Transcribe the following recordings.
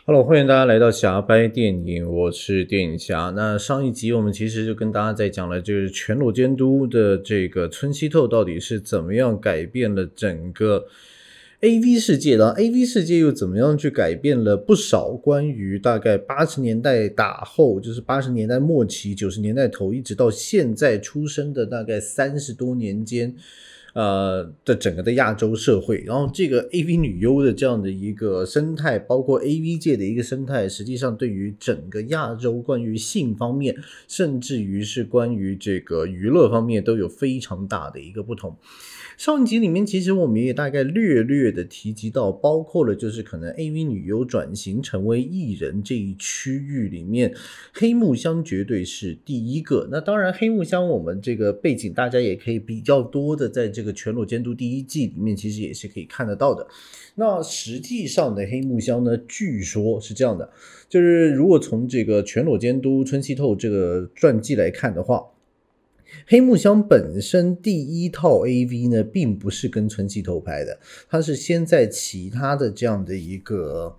Hello，欢迎大家来到侠掰电影，我是电影侠。那上一集我们其实就跟大家在讲了，就是全裸监督的这个村西透到底是怎么样改变了整个 AV 世界，然后 AV 世界又怎么样去改变了不少关于大概80年代打后，就是80年代末期90年代头一直到现在出生的大概30多年间的整个的亚洲社会，然后这个 AV 女优的这样的一个生态，包括 AV 界的一个生态，实际上对于整个亚洲关于性方面，甚至于是关于这个娱乐方面都有非常大的一个不同。上一集里面其实我们也大概略略的提及到，包括了就是可能 AV 女优转型成为艺人这一区域里面，黑木香绝对是第一个。那当然黑木香我们这个背景大家也可以比较多的在这个全裸监督第一季里面其实也是可以看得到的。那实际上的黑木香呢，据说是这样的，就是如果从这个全裸监督村西透这个传记来看的话，黑木香本身第一套 AV 呢，并不是跟村西透拍的，他是先在其他的这样的一个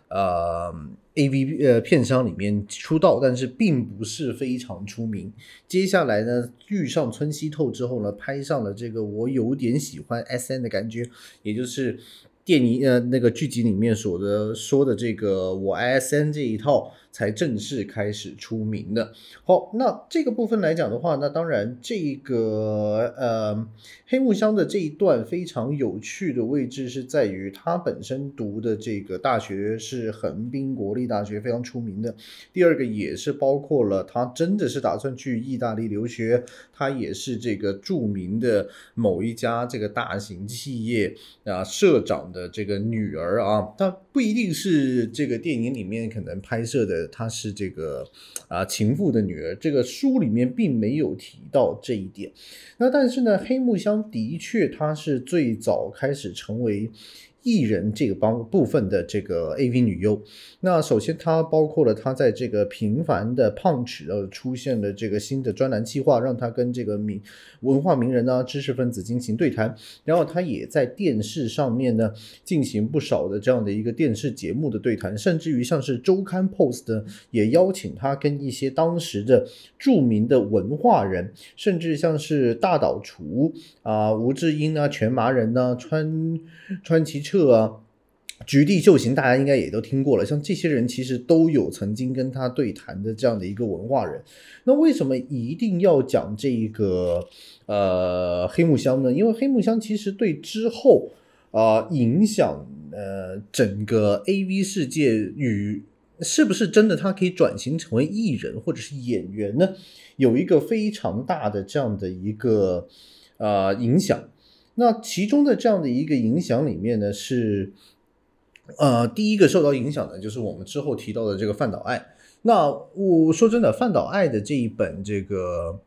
AV 片商里面出道，但是并不是非常出名。接下来呢，遇上村西透之后呢，拍上了这个我有点喜欢 SN 的感觉，也就是电影那个剧集里面说的这个我爱 SN 这一套才正式开始出名的。好，那这个部分来讲的话，那当然这个黑木香的这一段非常有趣的位置是在于他本身读的这个大学是横滨国立大学，非常出名的。第二个也是包括了他真的是打算去意大利留学，他也是这个著名的某一家这个大型企业社长的这个女儿啊，她不一定是这个电影里面可能拍摄的她是这个情妇的女儿，这个书里面并没有提到这一点。那但是呢，黑木香的确她是最早开始成为艺人这个部分的这个 AV 女优。那首先它包括了她在这个平凡的胖尺出现了这个新的专栏企划，让她跟这个文化名人知识分子进行对谈，然后她也在电视上面呢进行不少的这样的一个电视节目的对谈，甚至于像是周刊 Post 呢也邀请她跟一些当时的著名的文化人，甚至像是大岛厨吴志英全麻人川崎彻菊地秀行大家应该也都听过了，像这些人其实都有曾经跟他对谈的这样的一个文化人。那为什么一定要讲这个黑木香呢？因为黑木香其实对之后影响整个 AV 世界与是不是真的他可以转型成为艺人或者是演员呢，有一个非常大的这样的一个影响。那其中的这样的一个影响里面呢，是第一个受到影响的就是我们之后提到的这个饭岛爱。那我说真的，饭岛爱的这一本这个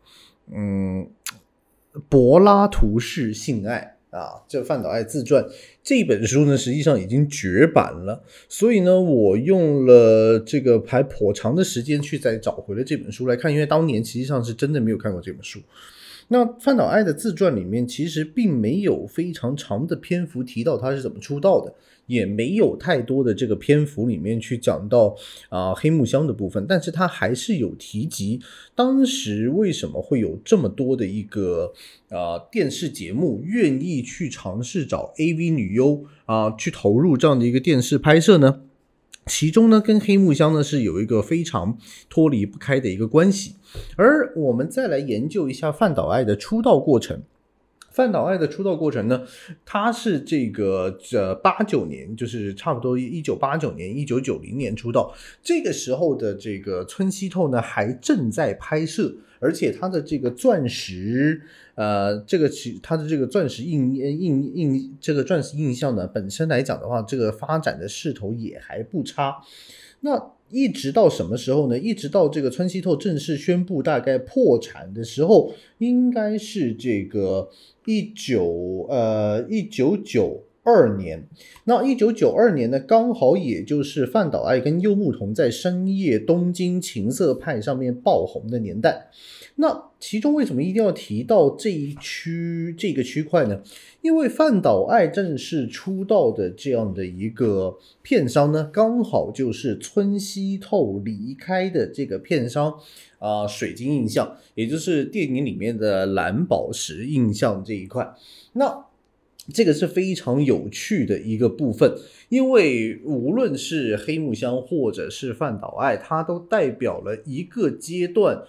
柏拉图式性爱这饭岛爱自传这一本书呢，实际上已经绝版了，所以呢，我用了这个还颇长的时间去再找回了这本书来看，因为当年实际上是真的没有看过这本书。那饭岛爱的自传里面其实并没有非常长的篇幅提到他是怎么出道的，也没有太多的这个篇幅里面去讲到黑木香的部分，但是他还是有提及当时为什么会有这么多的一个电视节目愿意去尝试找 AV 女优去投入这样的一个电视拍摄呢？其中呢，跟黑木香呢是有一个非常脱离不开的一个关系。而我们再来研究一下饭岛爱的出道过程。饭岛爱的出道过程呢，他是这个89年，就是差不多1989年1990年出道，这个时候的这个村西透呢还正在拍摄，而且他的这个钻石他的这个钻石这个钻石印象呢本身来讲的话，这个发展的势头也还不差。那一直到什么时候呢？一直到这个村西透正式宣布大概破产的时候，应该是这个1990 年，那1992年呢，刚好也就是饭岛爱跟柚木瞳在深夜东京情色派上面爆红的年代。那其中为什么一定要提到这个区块呢？因为饭岛爱正式出道的这样的一个片商呢，刚好就是村西透离开的这个片商水晶印象，也就是电影里面的蓝宝石印象这一块。那这个是非常有趣的一个部分，因为无论是黑木香或者是饭岛爱，它都代表了一个阶段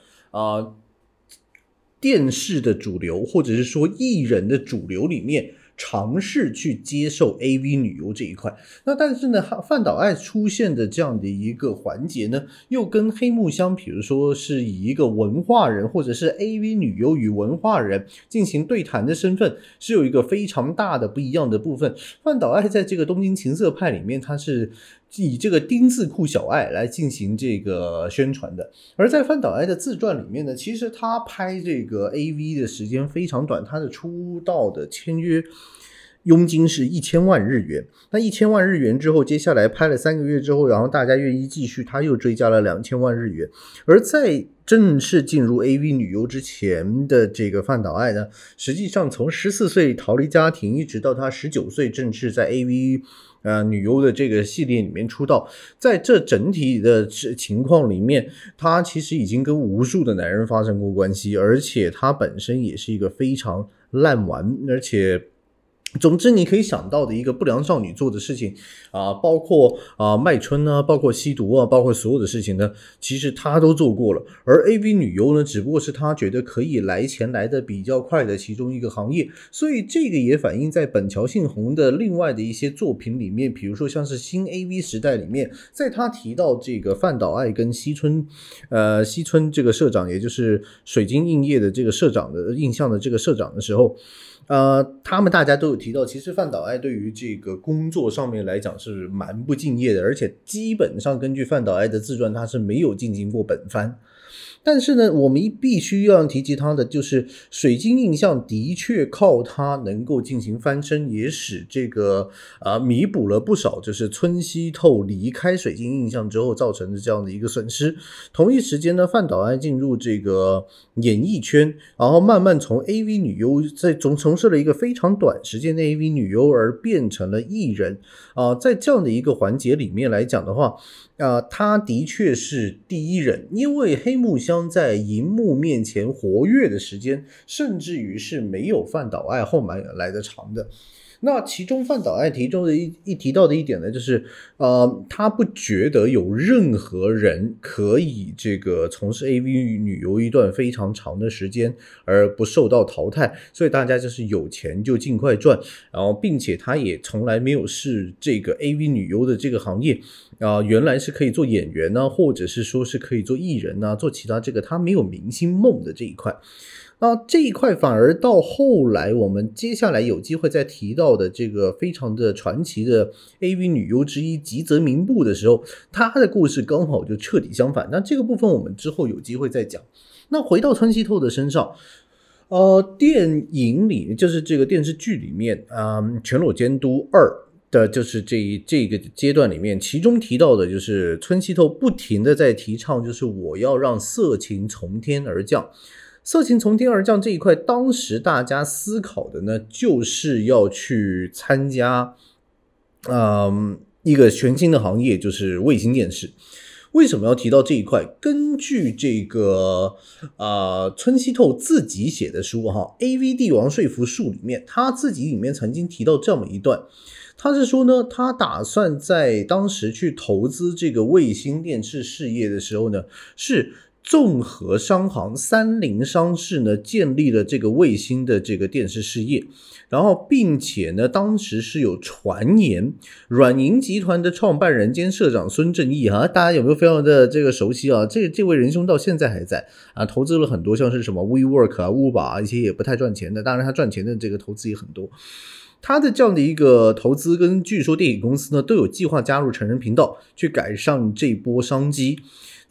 电视的主流或者是说艺人的主流里面尝试去接受 AV 女优这一块。那但是呢，饭岛爱出现的这样的一个环节呢，又跟黑木香比如说是以一个文化人或者是 AV 女优与文化人进行对谈的身份，是有一个非常大的不一样的部分。饭岛爱在这个东京情色派里面，它是以这个丁字裤小爱来进行这个宣传的。而在饭岛爱的自传里面呢，其实他拍这个 AV 的时间非常短，他的出道的签约佣金是1000万日元。那1000万日元之后，接下来拍了3个月之后，然后大家愿意继续，他又追加了2000万日元。而在正式进入 AV 女优之前的这个饭岛爱呢，实际上从14岁逃离家庭，一直到他19岁正式在 AV女优的这个系列里面出道，在这整体的情况里面，他其实已经跟无数的男人发生过关系，而且他本身也是一个非常烂玩，而且总之你可以想到的一个不良少女做的事情包括卖春啊，包括吸毒啊，包括所有的事情呢，其实她都做过了。而 AV 女优呢，只不过是她觉得可以来钱来的比较快的其中一个行业。所以这个也反映在本桥幸宏的另外的一些作品里面，比如说像是新 AV 时代里面，在他提到这个饭岛爱跟西村这个社长，也就是水晶映业的这个社长的印象的这个社长的时候，他们大家都有提到，其实饭岛爱对于这个工作上面来讲是蛮不敬业的，而且基本上根据饭岛爱的自传，他是没有进行过本番。但是呢，我们必须要提及他的就是水晶印象的确靠他能够进行翻身，也使这个弥补了不少就是村西透离开水晶印象之后造成的这样的一个损失。同一时间呢，饭岛爱进入这个演艺圈，然后慢慢从 AV 女优在从事了一个非常短时间的 AV 女优而变成了艺人在这样的一个环节里面来讲的话，他的确是第一人，因为黑木香在荧幕面前活跃的时间，甚至于是没有饭岛爱后面来的长的。那其中饭岛爱提到的一点呢，就是他不觉得有任何人可以这个从事 AV 女优一段非常长的时间而不受到淘汰，所以大家就是有钱就尽快赚，然后并且他也从来没有视这个 AV 女优的这个行业原来是可以做演员呢，或者是说是可以做艺人呢，做其他这个他没有明星梦的这一块。那这一块反而到后来我们接下来有机会再提到的这个非常的传奇的 AV 女优之一吉泽明步的时候，她的故事刚好就彻底相反。那这个部分我们之后有机会再讲。那回到村西透的身上，电影里就是这个电视剧里面全裸监督2的就是这个阶段里面，其中提到的就是村西透不停的在提倡，就是我要让色情从天而降。色情从天而降这一块，当时大家思考的呢，就是要去参加一个全新的行业，就是卫星电视。为什么要提到这一块？根据这个村西透自己写的书AV 帝王说服术里面，他自己里面曾经提到这么一段，他是说呢，他打算在当时去投资这个卫星电视事业的时候呢，是综合商行30商事呢建立了这个卫星的这个电视事业，然后并且呢当时是有传言软银集团的创办人兼社长孙正义大家有没有非常的这个熟悉这位仁兄到现在还在投资了很多像是什么 WeWork Uber 一些也不太赚钱的，当然他赚钱的这个投资也很多。他的这样的一个投资跟据说电影公司呢都有计划加入成人频道去改善这波商机。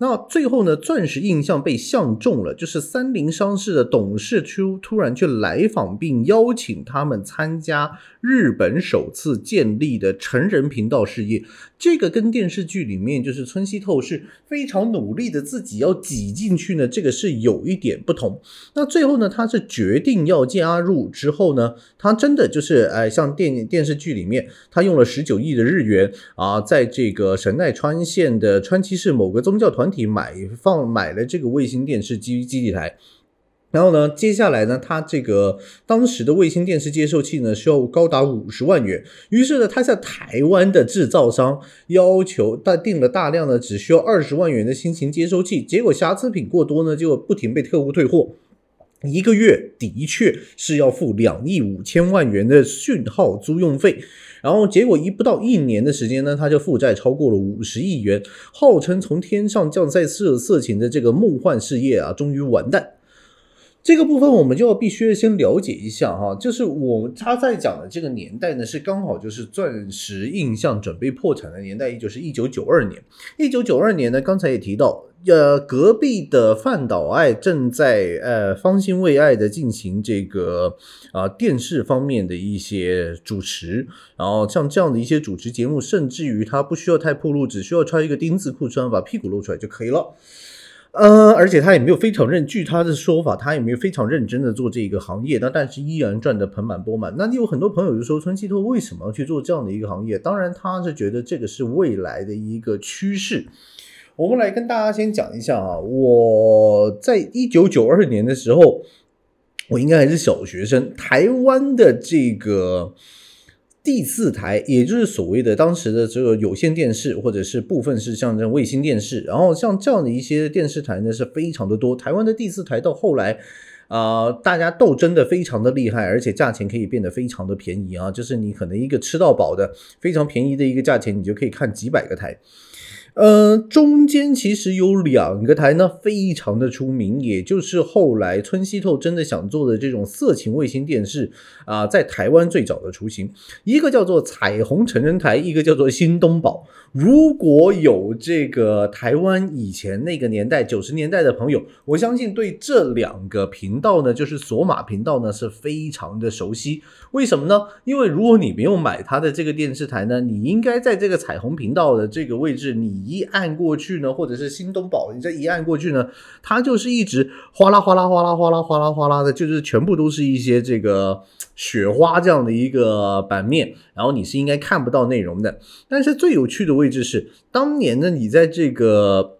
那最后呢，钻石印象被相中了，就是三菱商事的董事突然去来访，并邀请他们参加日本首次建立的成人频道事业。这个跟电视剧里面就是村西透是非常努力的自己要挤进去呢，这个是有一点不同。那最后呢，他是决定要加入之后呢，他真的就是像电视剧里面他用了19亿的日元啊，在这个神奈川县的川崎市某个宗教团体买了这个卫星电视基地台。然后呢，接下来呢，他这个当时的卫星电视接收器呢，需要高达50万元。于是呢，他向台湾的制造商要求订了大量的只需要20万元的新型接收器，结果瑕疵品过多呢，就不停被客户退货。一个月的确是要付2亿5千万元的讯号租用费，然后结果不到1年的时间呢，他就负债超过了50亿元，号称从天上降下色情的这个梦幻事业啊，终于完蛋。这个部分我们就必须先了解一下哈，就是他在讲的这个年代呢，是刚好就是钻石印象准备破产的年代，也就是1992年。1992年呢，刚才也提到，隔壁的饭岛爱正在方兴未艾的进行这个电视方面的一些主持，然后像这样的一些主持节目，甚至于他不需要太暴露，只需要穿一个丁字裤，穿把屁股露出来就可以了。而且他也没有非常据他的说法，他也没有非常认真的做这个行业，但是依然赚得盆满钵满。那有很多朋友就说，村西透为什么要去做这样的一个行业？当然他是觉得这个是未来的一个趋势。我们来跟大家先讲一下啊，我在1992年的时候，我应该还是小学生，台湾的这个第4台，也就是所谓的当时的这个有线电视，或者是部分是像这卫星电视，然后像这样的一些电视台呢是非常的多。台湾的第4台到后来大家斗争的非常的厉害，而且价钱可以变得非常的便宜啊，就是你可能一个吃到饱的非常便宜的一个价钱，你就可以看几百个台。中间其实有2个台呢非常的出名，也就是后来村西透真的想做的这种色情卫星电视在台湾最早的雏形，一个叫做彩虹成人台，一个叫做新东宝。如果有这个台湾以前那个年代90年代的朋友，我相信对这2个频道呢，就是索马频道呢是非常的熟悉。为什么呢？因为如果你没有买它的这个电视台呢，你应该在这个彩虹频道的这个位置，你一按过去呢，或者是新东宝你这一按过去呢，它就是一直哗啦哗啦哗啦哗啦哗啦哗啦的，就是全部都是一些这个雪花这样的一个版面，然后你是应该看不到内容的。但是最有趣的位置是，当年呢你在这个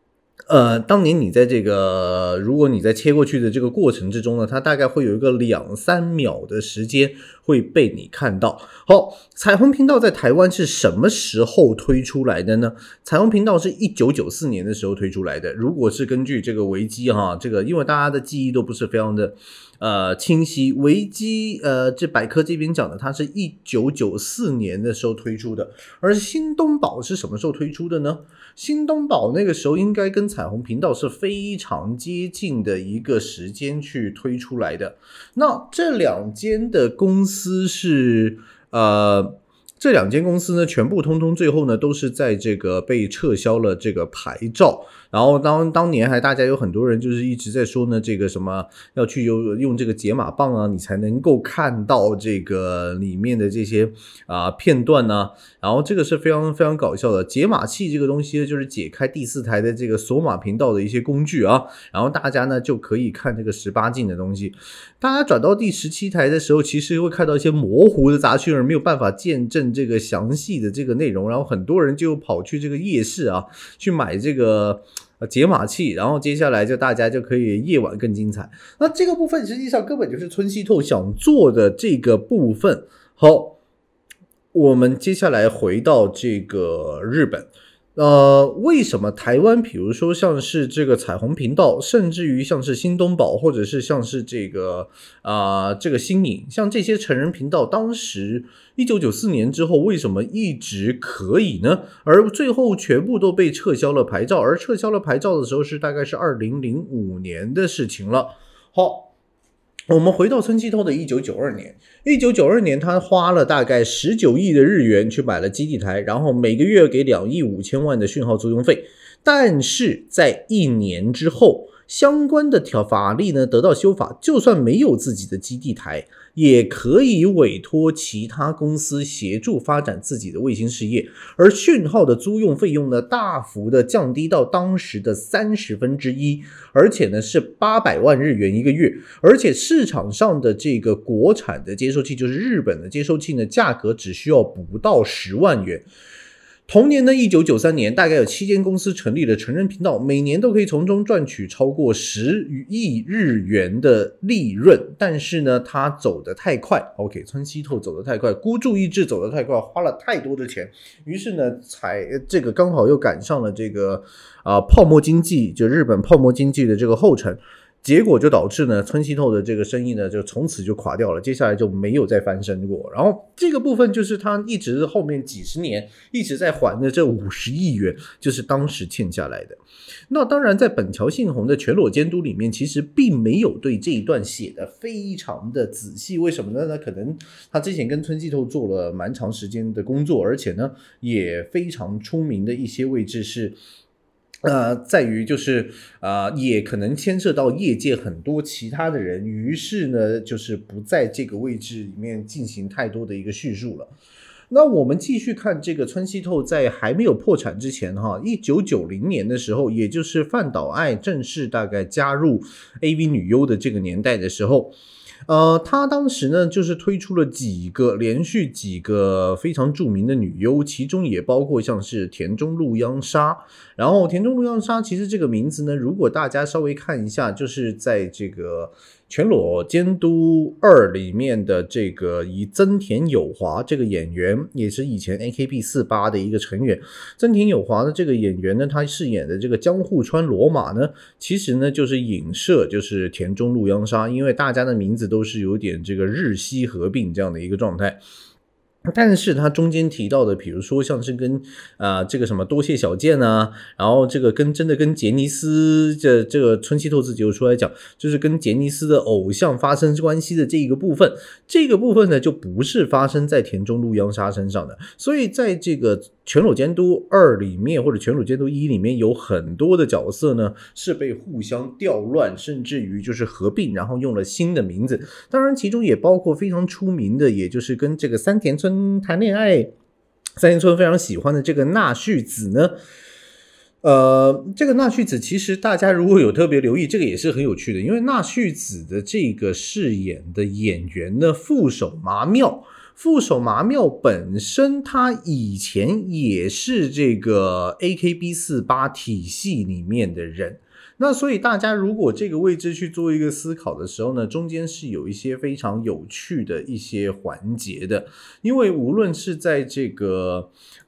如果你在切过去的这个过程之中呢，它大概会有一个2-3秒的时间会被你看到。好，彩虹频道在台湾是什么时候推出来的呢？彩虹频道是1994年的时候推出来的。如果是根据这个维基这个因为大家的记忆都不是非常的清晰，维基这百科这边讲的，它是1994年的时候推出的。而新东宝是什么时候推出的呢？新东宝那个时候应该跟彩虹频道是非常接近的一个时间去推出来的。那这2间的公司是这2间公司呢，全部通通最后呢都是在这个被撤销了这个牌照。然后当年还大家有很多人就是一直在说呢，这个什么要去用这个解码棒啊，你才能够看到这个里面的这些片段啊。然后这个是非常非常搞笑的，解码器这个东西就是解开第4台的这个索马频道的一些工具啊，然后大家呢就可以看这个18禁的东西。大家转到第17台的时候，其实会看到一些模糊的杂讯，而没有办法见证这个详细的这个内容，然后很多人就跑去这个夜市去买这个解码器，然后接下来就大家就可以夜晚更精彩。那这个部分实际上根本就是村西透想做的这个部分。好，我们接下来回到这个日本。为什么台湾比如说像是这个彩虹频道，甚至于像是新东宝，或者是像是这个新影，像这些成人频道，当时1994年之后为什么一直可以呢？而最后全部都被撤销了牌照，而撤销了牌照的时候是大概是2005年的事情了。好， 我们回到村西透的1992年，1992年他花了大概19亿的日元去买了基地台，然后每个月给2亿5千万的讯号租用费。但是在1年之后，相关的法律呢得到修法，就算没有自己的基地台，也可以委托其他公司协助发展自己的卫星事业，而讯号的租用费用呢大幅的降低到当时的1/30，而且呢是800万日元一个月，而且市场上的这个国产的接收器，就是日本的接收器呢，价格只需要不到10万元。同年的1993年，大概有7间公司成立了成人频道，每年都可以从中赚取超过10亿日元的利润。但是呢，他走得太快 ，OK， 村西透走得太快，孤注一掷走得太快，花了太多的钱，于是呢，这个刚好又赶上了这个泡沫经济，就日本泡沫经济的这个后尘。结果就导致呢，村西透的这个生意呢，就从此就垮掉了，接下来就没有再翻身过。然后这个部分就是他一直后面几十年一直在还的这50亿元，就是当时欠下来的。那当然，在本桥幸宏的全裸监督里面，其实并没有对这一段写的非常的仔细。为什么呢？那可能他之前跟村西透做了蛮长时间的工作，而且呢，也非常出名的一些位置是。在于就是也可能牵涉到业界很多其他的人，于是呢，就是不在这个位置里面进行太多的一个叙述了。那我们继续看这个村西透在还没有破产之前1990年的时候，也就是饭岛爱正式大概加入 AV 女优的这个年代的时候，他当时呢就是推出了连续几个非常著名的女优，其中也包括像是田中鹿央纱。然后田中鹿央纱其实这个名字呢，如果大家稍微看一下，就是在这个全裸监督2里面的这个以增田友华这个演员，也是以前 AKB48 的一个成员。增田友华的这个演员呢，他饰演的这个江户川罗马呢，其实呢就是影射就是田中鹿央纱，因为大家的名字都是有点这个日西合并这样的一个状态。但是他中间提到的，比如说像是跟这个什么多谢小健啊，然后这个真的跟杰尼斯这个村西透自己有出来讲，就是跟杰尼斯的偶像发生关系的这一个部分，这个部分呢就不是发生在田中鹿央纱身上的，所以在这个全裸监督2里面或者全裸监督1里面有很多的角色呢是被互相调乱，甚至于就是合并，然后用了新的名字。当然其中也包括非常出名的，也就是跟这个山田村谈恋爱，山田村非常喜欢的这个纳绪子呢。这个纳绪子其实大家如果有特别留意，这个也是很有趣的，因为纳绪子的这个饰演的演员呢，副手麻妙本身他以前也是这个 AKB48 体系里面的人。那所以大家如果这个位置去做一个思考的时候呢，中间是有一些非常有趣的一些环节的，因为无论是在这个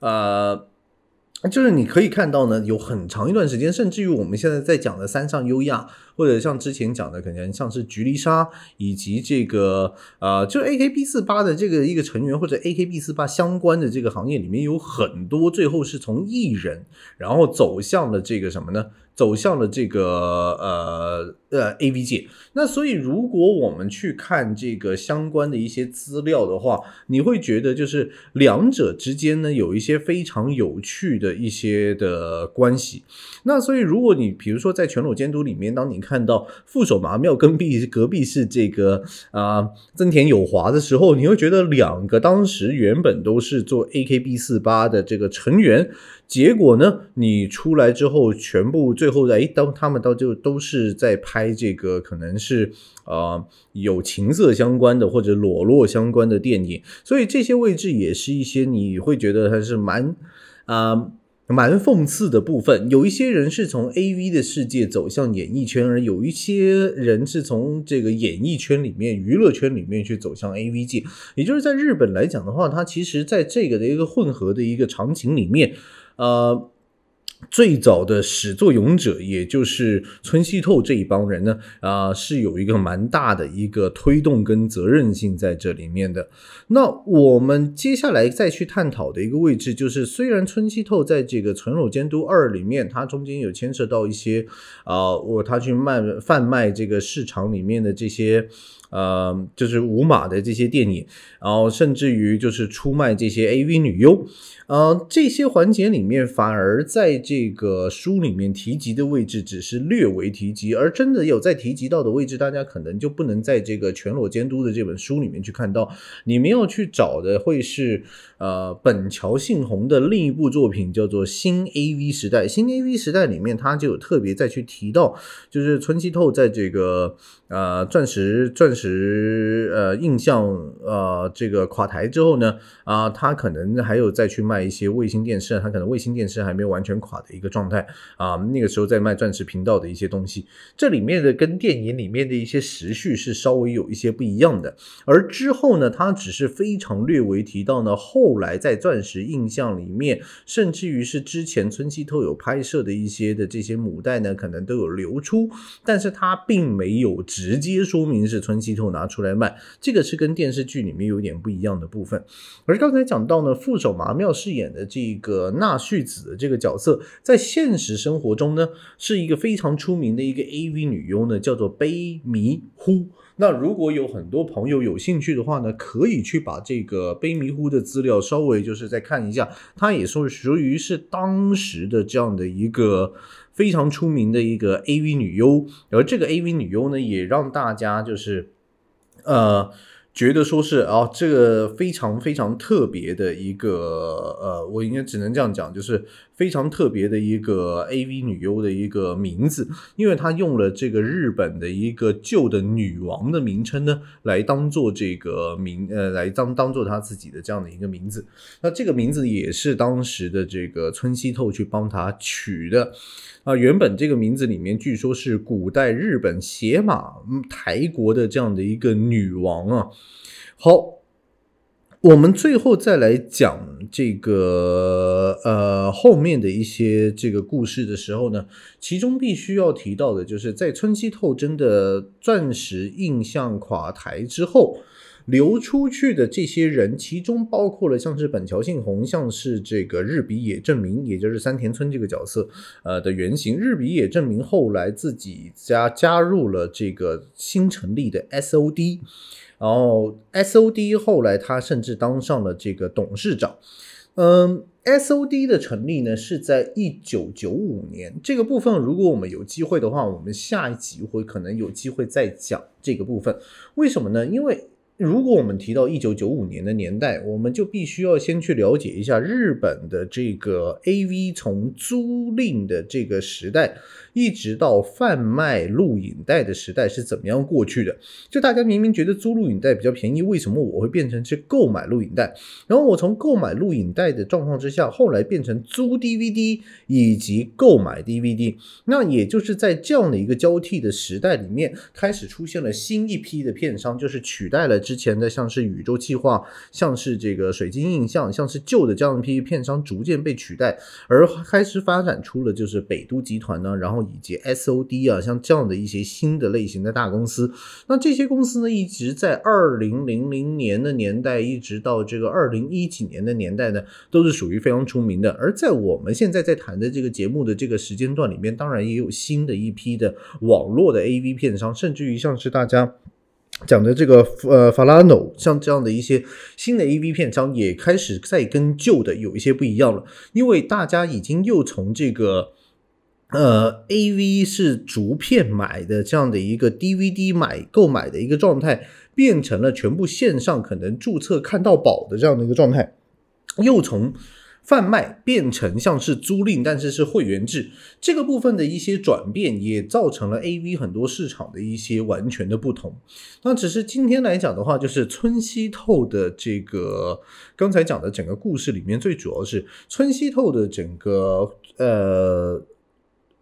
就是你可以看到呢，有很长一段时间，甚至于我们现在在讲的三上优亚，或者像之前讲的可能像是菊梨沙，以及这个就 AKB48 的这个一个成员，或者 AKB48 相关的这个行业里面有很多最后是从艺人然后走向了这个什么呢，走向了这个AV 界。那所以如果我们去看这个相关的一些资料的话，你会觉得就是两者之间呢有一些非常有趣的一些的关系。那所以如果你比如说在全裸监督里面，当你看到副手麻妙跟隔壁是这个增田友华的时候，你会觉得两个当时原本都是做 AKB48 的这个成员，结果呢你出来之后全部最后他们都是在拍这个可能是有情色相关的或者裸露相关的电影，所以这些位置也是一些你会觉得它是蛮讽刺的部分。有一些人是从 AV 的世界走向演艺圈，而有一些人是从这个演艺圈里面娱乐圈里面去走向 AV 界。也就是在日本来讲的话，它其实在这个的一个混合的一个场景里面最早的始作俑者，也就是村西透这一帮人呢，是有一个蛮大的一个推动跟责任性在这里面的。那我们接下来再去探讨的一个位置，就是虽然村西透在这个纯裸监督2里面，它中间有牵涉到一些他去贩卖这个市场里面的这些就是无码的这些电影，然后甚至于就是出卖这些 AV 女优，这些环节里面反而在这个书里面提及的位置只是略微提及，而真的有在提及到的位置，大家可能就不能在这个全裸监督的这本书里面去看到，你们要去找的会是本桥幸宏的另一部作品，叫做新 AV 时代。新 AV 时代里面他就有特别再去提到，就是村西透在这个钻石印象这个垮台之后呢，他可能还有再去卖一些卫星电视，他可能卫星电视还没有完全垮的一个状态那个时候在卖钻石频道的一些东西，这里面的跟电影里面的一些时序是稍微有一些不一样的。而之后呢，他只是非常略微提到呢，后来在钻石印象里面，甚至于是之前村西透有拍摄的一些的这些母带呢，可能都有流出，但是他并没有直接说明是村西透拿出来卖，这个是跟电视剧里面有点不一样的部分。而刚才讲到呢，副手麻妙饰演的这个纳绪子的这个角色，在现实生活中呢，是一个非常出名的一个 AV 女优呢，叫做卑弥呼。那如果有很多朋友有兴趣的话呢，可以去把这个卑弥呼的资料稍微就是再看一下，它也属于是当时的这样的一个非常出名的一个 AV 女优，而这个 AV 女优呢，也让大家就是觉得说是这个非常非常特别的一个我应该只能这样讲，就是非常特别的一个 AV 女优的一个名字，因为她用了这个日本的一个旧的女王的名称呢，来当做这个来当做她自己的这样的一个名字。那这个名字也是当时的这个村西透去帮她取的。原本这个名字里面据说是古代日本邪马台国的这样的一个女王啊。好，我们最后再来讲这个后面的一些这个故事的时候呢，其中必须要提到的就是在村西透真的钻石印象垮台之后，流出去的这些人，其中包括了像是本桥幸宏，像是这个日比野正明，也就是山田村这个角色的原型。日比野正明后来自己加入了这个新成立的 SOD， 然后 SOD 后来他甚至当上了这个董事长。SOD 的成立呢是在1995年，这个部分如果我们有机会的话，我们下一集会可能有机会再讲这个部分。为什么呢？因为如果我们提到1995年的年代，我们就必须要先去了解一下日本的这个 AV 从租赁的这个时代一直到贩卖录影带的时代是怎么样过去的。就大家明明觉得租录影带比较便宜，为什么我会变成是购买录影带？然后我从购买录影带的状况之下，后来变成租 DVD 以及购买 DVD。那也就是在这样的一个交替的时代里面，开始出现了新一批的片商，就是取代了之前的像是宇宙企划，像是这个水晶印象，像是旧的这样一批片商逐渐被取代，而开始发展出了就是北都集团呢，然后以及 SOD 像这样的一些新的类型的大公司。那这些公司呢，一直在2000年的年代一直到这个2010几年的年代呢，都是属于非常出名的。而在我们现在在谈的这个节目的这个时间段里面，当然也有新的一批的网络的 AV 片商，甚至于像是大家讲的这个Falano 像这样的一些新的 AV 片商也开始在跟旧的有一些不一样了，因为大家已经又从这个AV 是逐片买的这样的一个 DVD 购买的一个状态，变成了全部线上可能注册看到饱的这样的一个状态，又从贩卖变成像是租赁，但是是会员制，这个部分的一些转变也造成了 AV 很多市场的一些完全的不同。那只是今天来讲的话，就是村西透的这个刚才讲的整个故事里面，最主要是村西透的整个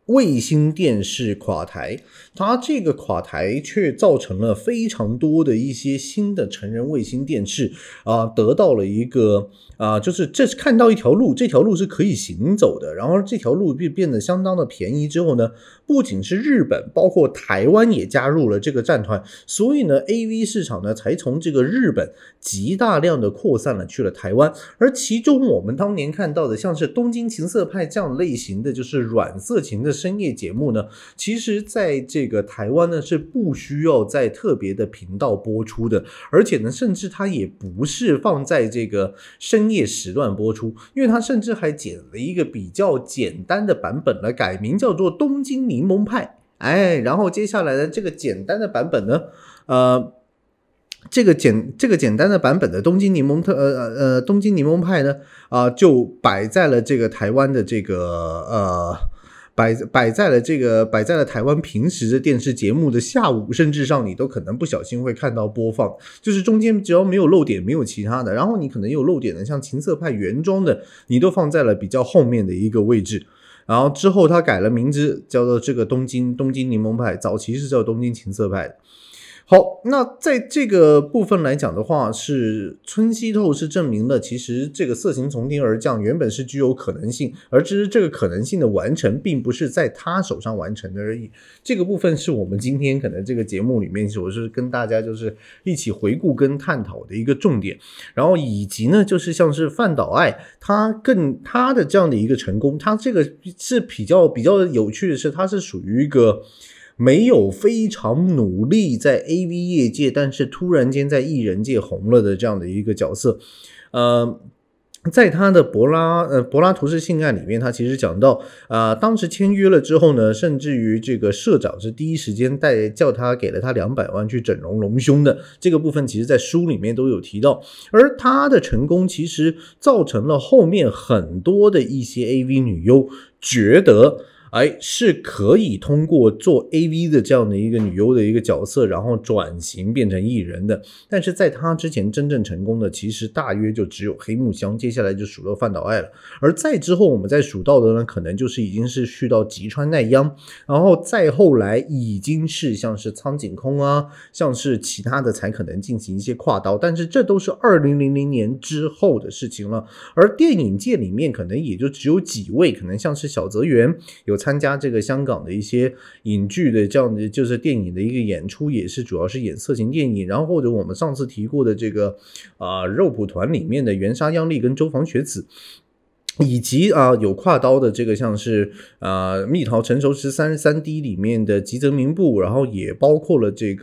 卫星电视垮台，它这个垮台却造成了非常多的一些新的成人卫星电视得到了一个就是这是看到一条路，这条路是可以行走的，然后这条路变得相当的便宜之后呢，不仅是日本，包括台湾也加入了这个战团，所以呢 AV 市场呢才从这个日本极大量的扩散了去了台湾，而其中我们当年看到的像是东京情色派这样类型的就是软色情的深夜节目呢，其实在这个台湾呢是不需要在特别的频道播出的，而且呢甚至它也不是放在这个深夜时段播出，因为它甚至还剪了一个比较简单的版本来改名叫做东京柠檬派。然后接下来的这个简单的版本呢这个简单的版本的东京柠檬派呢就摆在了这个台湾的这个摆在了台湾平时的电视节目的下午，甚至上你都可能不小心会看到播放，就是中间只要没有漏点，没有其他的，然后你可能有漏点的，像情色派原装的，你都放在了比较后面的一个位置。然后之后他改了名字，叫做这个东京柠檬派，早期是叫东京情色派的。好，那在这个部分来讲的话，是村西透是证明了其实这个色情从天而降原本是具有可能性，而只是这个可能性的完成并不是在他手上完成的而已。这个部分是我们今天可能这个节目里面我是跟大家就是一起回顾跟探讨的一个重点，然后以及呢就是像是饭岛爱他的这样的一个成功，他这个是比较有趣的是，他是属于一个没有非常努力在 AV 业界，但是突然间在艺人界红了的这样的一个角色。在他的柏拉图式性爱里面，他其实讲到当时签约了之后呢，甚至于这个社长是第一时间叫他给了他200万去整容隆胸的，这个部分其实在书里面都有提到。而他的成功其实造成了后面很多的一些 AV 女优觉得是可以通过做 AV 的这样的一个女优的一个角色，然后转型变成艺人的。但是在她之前真正成功的其实大约就只有黑木香，接下来就数到饭岛爱了。而再之后我们再数到的呢，可能就是已经是去到吉川奈央，然后再后来已经是像是苍井空像是其他的才可能进行一些跨刀，但是这都是2000年之后的事情了。而电影界里面可能也就只有几位，可能像是小泽圆有参加这个香港的一些影剧的这样的就是电影的一个演出，也是主要是演色情电影，然后或者我们上次提过的这个肉蒲团里面的原沙央丽跟周防雪子，以及有跨刀的这个像是蜜桃成熟时 3D 里面的吉泽明步，然后也包括了这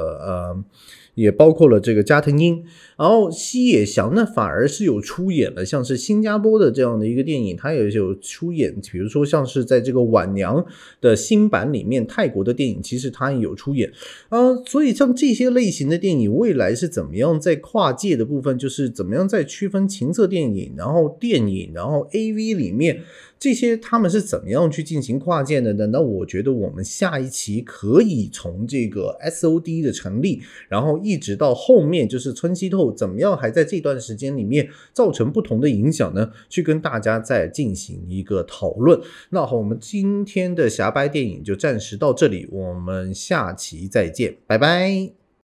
个加藤鹰，然后西野翔呢反而是有出演了像是新加坡的这样的一个电影，他也有出演，比如说像是在这个晚娘的新版里面泰国的电影，其实他也有出演所以像这些类型的电影未来是怎么样在跨界的部分，就是怎么样在区分情色电影，然后电影，然后 AV 里面这些他们是怎么样去进行跨界的呢？那我觉得我们下一期可以从这个 SOD 的成立，然后一直到后面就是村西透怎么样还在这段时间里面造成不同的影响呢，去跟大家再进行一个讨论。那好，我们今天的狭掰电影就暂时到这里，我们下期再见，拜拜。